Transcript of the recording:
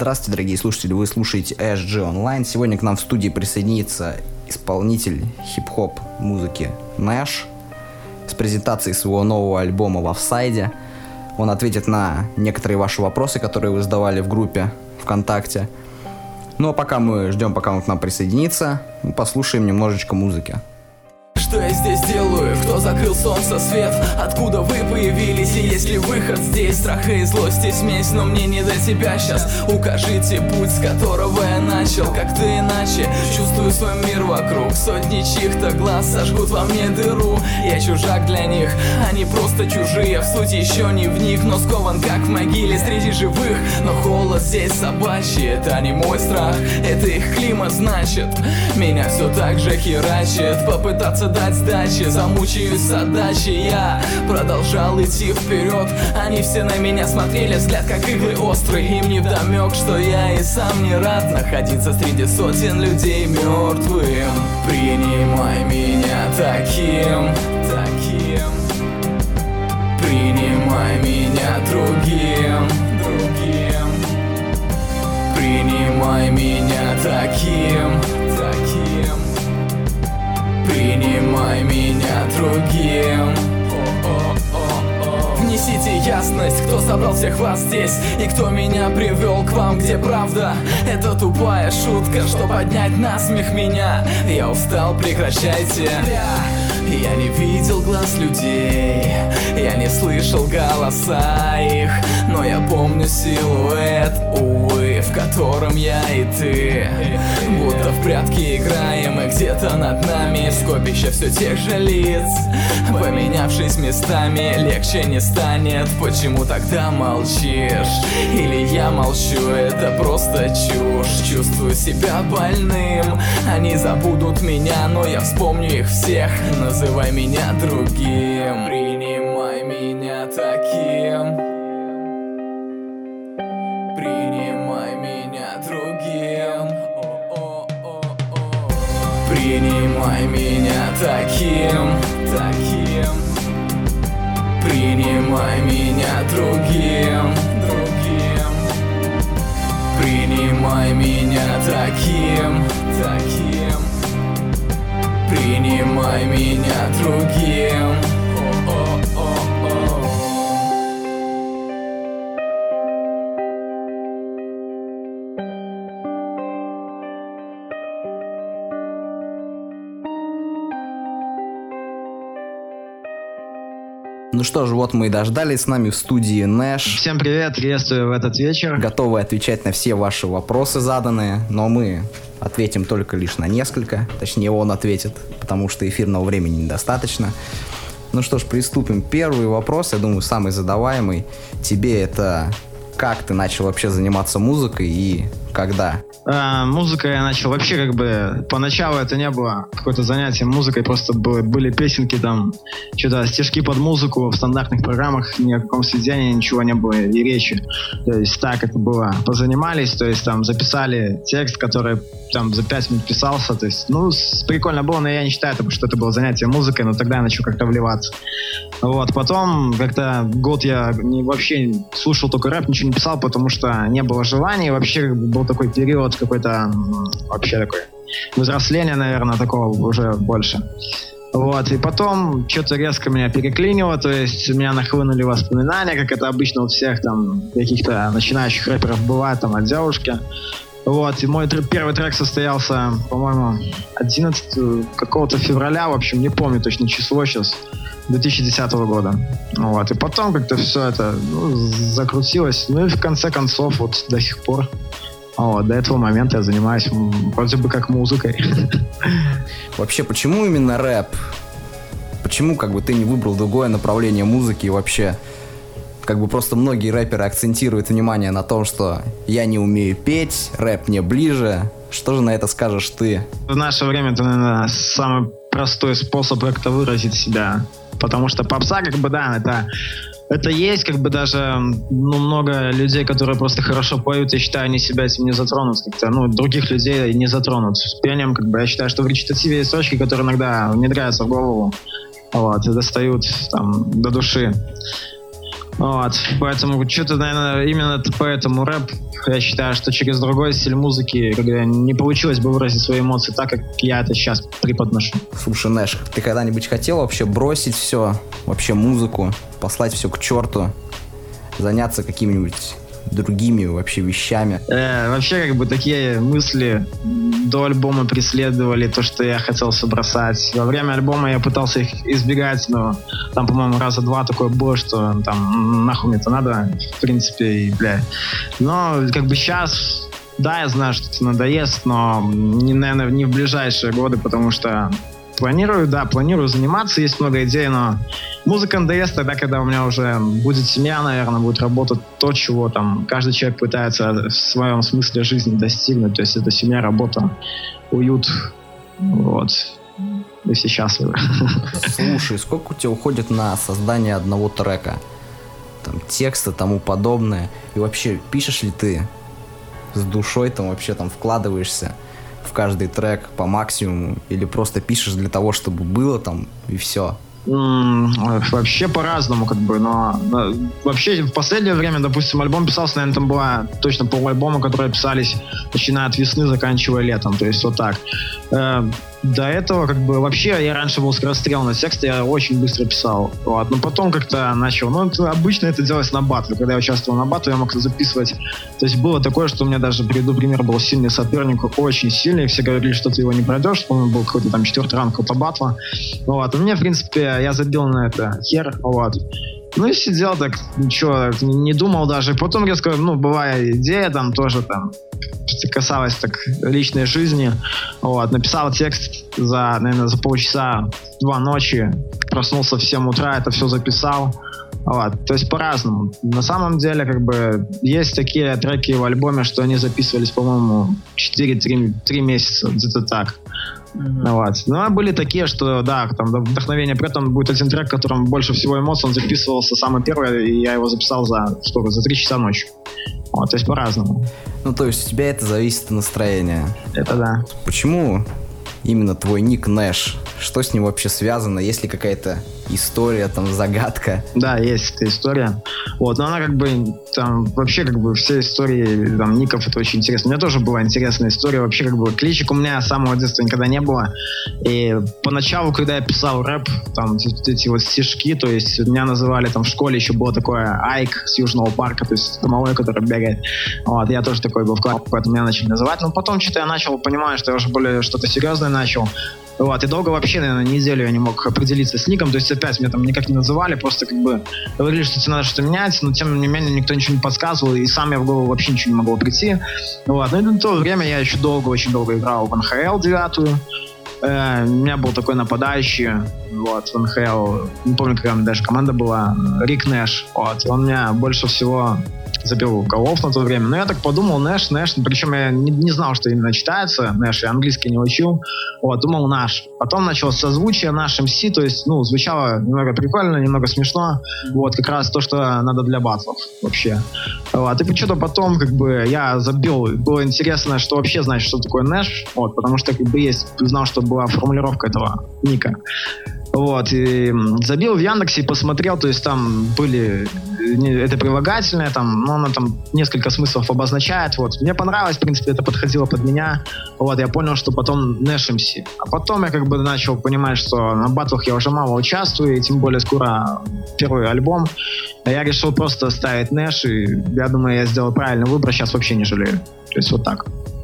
Здравствуйте, дорогие слушатели, вы слушаете ESG Online. Сегодня к нам в студии присоединится исполнитель хип-хоп музыки Нэш с презентацией своего нового альбома в офсайде. Он ответит на некоторые ваши вопросы, которые вы задавали в группе ВКонтакте. Ну а пока мы ждем, пока он к нам присоединится, мы послушаем немножечко музыки. Что я здесь делаю? Кто закрыл солнце свет? Откуда вы появились? И есть ли выход здесь? Страха и злости смесь, но мне не до тебя сейчас. Укажите путь, с которого я начал. Как-то иначе чувствую свой мир вокруг. Сотни чьих-то глаз сожгут во мне дыру. Я чужак для них, они просто чужие. В суть еще не вник, но скован как в могиле среди живых. Но холод здесь собачий, это не мой страх, это их климат, значит. Меня все так же херачит. Попытаться дать сдачи, замучаюсь с отдачи. Я продолжал идти вперед. Они все на меня смотрели, взгляд как иглы острый. Им не вдомек, что я и сам не рад находиться среди сотен людей мертвым. Принимай меня таким. Принимай меня другим. Принимай меня таким. Принимай меня другим. Внесите ясность, кто собрал всех вас здесь и кто меня привел к вам, где правда. Это тупая шутка, что поднять насмех меня. Я устал, прекращайте. Я не видел глаз людей, я не слышал голоса их, но я помню силуэт, увы, в котором я и ты. Будто в прятки играем, и где-то над нами скопище все тех же лиц. Поменявшись местами, легче не станет. Почему тогда молчишь? Или я молчу, это просто чушь. Чувствую себя больным, они забудут меня, но я вспомню их всех. Называй меня другим, принимай меня таким. Принимай меня другим. Принимай меня таким. Принимай меня другим. Принимай меня таким. Принимай меня другим. Ну что ж, вот мы и дождались. С нами в студии Нэш. Всем привет, приветствую в этот вечер. Готовы отвечать на все ваши вопросы заданные, но мы ответим только лишь на несколько. Точнее, он ответит, потому что эфирного времени недостаточно. Ну что ж, приступим. Первый вопрос, я думаю, самый задаваемый. Тебе это... Как ты начал вообще заниматься музыкой и когда? Музыкой я начал вообще как бы... Поначалу это не было какое-то занятие музыкой, просто были песенки там, что-то стишки под музыку в стандартных программах, ни о каком сведении, ничего не было и речи. То есть так это было. Позанимались, то есть там записали текст, который там за 5 минут писался, то есть, ну, прикольно было, но я не считаю, что это было занятие музыкой, но тогда я начал как-то вливаться. Вот, потом как-то год я вообще слушал только рэп, ничего не писал, потому что не было желания, вообще как бы был такой период какой-то, вообще такой взросления, наверное, такого уже больше. Вот, и потом что-то резко меня переклинило, то есть меня нахлынули воспоминания, как это обычно у всех там каких-то начинающих рэперов бывает, там, от девушки. Вот, и мой первый трек состоялся, по-моему, 11 какого-то февраля, в общем, не помню точно число сейчас, 2010 года. Вот, и потом как-то все это закрутилось, ну и в конце концов вот до сих пор. Вот, до этого момента я занимаюсь вроде бы как музыкой. Вообще, почему именно рэп? Почему как бы ты не выбрал другое направление музыки и вообще... Как бы просто многие рэперы акцентируют внимание на том, что я не умею петь, рэп мне ближе. Что же на это скажешь ты? В наше время это, наверное, самый простой способ как-то выразить себя. Потому что попса, как бы, да, это есть, как бы, даже много людей, которые просто хорошо поют, я считаю, они себя этим не затронут как-то, других людей не затронут. С пением, как бы, я считаю, что в речитативе есть строчки, которые иногда внедряются в голову, вот, и достают там до души. Вот, поэтому что-то, наверное, именно поэтому рэп, я считаю, что через другой стиль музыки не получилось бы выразить свои эмоции так, как я это сейчас преподношу. Слушай, Нэш, ты когда-нибудь хотел вообще бросить все, вообще музыку, послать все к черту, заняться какими-нибудь другими вообще вещами? Вообще, как бы, такие мысли до альбома преследовали, то, что я хотел все бросать. Во время альбома я пытался их избегать, но там, по-моему, раза два такое было, что там нахуй мне это надо, в принципе, и, Но, как бы, сейчас, да, я знаю, что это надоест, но, наверное, не в ближайшие годы, потому что планирую заниматься, есть много идей, но музыка надоест тогда, когда у меня уже будет семья, наверное, будет работать то, чего там каждый человек пытается в своем смысле жизни достигнуть. То есть это семья, работа, уют. Вот. И все счастливы. Слушай, сколько у тебя уходит на создание одного трека? Там текста, тому подобное. И вообще, пишешь ли ты с душой, там вообще там вкладываешься в каждый трек по максимуму, или просто пишешь для того, чтобы было там и все? Вообще по-разному, как бы, но вообще в последнее время, допустим, альбом писался, наверное, там была точно полальбома, которые писались начиная от весны, заканчивая летом, то есть вот так. До этого, как бы, вообще, я раньше был скорострел на тексты, я очень быстро писал, вот, но потом как-то начал, обычно это делалось на батле, когда я участвовал на батле, я мог записывать, то есть было такое, что у меня даже, приведу пример, был сильный соперник, очень сильный, все говорили, что ты его не пройдешь, по-моему, был какой-то там 4-й ранг какого-то батла, вот, у меня, в принципе, я забил на это хер, вот. Ну и сидел так, ничего, не думал даже. Потом резко, бывая идея там тоже там касалась так личной жизни. Вот, написал текст наверное, за полчаса, 2 ночи. Проснулся в 7 утра, это все записал. Вот, то есть по-разному. На самом деле, как бы, есть такие треки в альбоме, что они записывались, по-моему, 4-3 месяца, где-то так. Вот. Но были такие, что да, там вдохновение, при этом будет один трек, в котором больше всего эмоций, он записывался самый первый, и я его записал за 3 часа ночи. Вот, то есть по-разному. То есть у тебя это зависит от настроения. Это да. Почему именно твой ник Нэш? Что с ним вообще связано? Есть ли какая-то история, там, загадка? Да, есть эта история. Вот, но она как бы, там, вообще, как бы, все истории, там, ников, это очень интересно. У меня тоже была интересная история. Вообще, как бы, кличек у меня с самого детства никогда не было. И поначалу, когда я писал рэп, там, эти вот стишки, то есть, меня называли, там, в школе еще было такое Айк с Южного парка, то есть, малой, который бегает. Вот, я тоже такой был в классе, поэтому меня начали называть. Но потом что-то я начал понимать, что я уже более что-то серьезное начал. Вот, и долго вообще, наверное, неделю я не мог определиться с ником, то есть опять меня там никак не называли, просто как бы говорили, что тебе надо что-то менять, но тем не менее никто ничего не подсказывал, и сам я в голову вообще ничего не могу прийти. Вот, но и на то время я еще очень долго играл в НХЛ 9-ю. У меня был такой нападающий, вот, в НХЛ, не помню, какая у меня даже команда была, Рик Нэш, вот, он меня больше всего забил голов на то время. Но я так подумал, Нэш, причем я не знал, что именно читается Нэш, я английский не учил, вот, думал наш. Потом началось созвучие наш МС, то есть, звучало немного прикольно, немного смешно, вот, как раз то, что надо для батлов вообще. Вот, и что-то потом, как бы, я забил, было интересно, что вообще значит, что такое Нэш, вот, потому что, как бы, знал, что была формулировка этого ника. Вот, и забил в Яндексе и посмотрел, то есть там были, это прилагательное, там, оно там несколько смыслов обозначает, вот. Мне понравилось, в принципе, это подходило под меня, вот, я понял, что потом Нэш МС. А потом я как бы начал понимать, что на батлах я уже мало участвую, и тем более скоро первый альбом. Я решил просто ставить Нэш, и я думаю, я сделал правильный выбор, сейчас вообще не жалею. То есть вот так.